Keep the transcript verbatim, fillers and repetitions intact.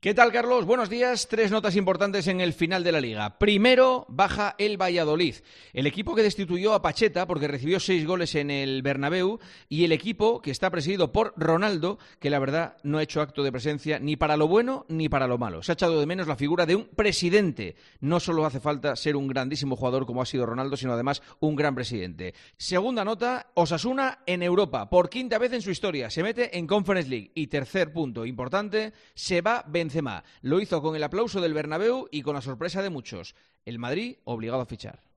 ¿Qué tal, Carlos? Buenos días. Tres notas importantes en el final de la Liga. Primero, baja el Valladolid. El equipo que destituyó a Pacheta porque recibió seis goles en el Bernabéu y el equipo que está presidido por Ronaldo, que la verdad no ha hecho acto de presencia ni para lo bueno ni para lo malo. Se ha echado de menos la figura de un presidente. No solo hace falta ser un grandísimo jugador como ha sido Ronaldo, sino además un gran presidente. Segunda nota, Osasuna en Europa. Por quinta vez en su historia se mete en Conference League. Y tercer punto importante, se va Benzema. Lo hizo con el aplauso del Bernabéu y con la sorpresa de muchos. El Madrid obligado a fichar.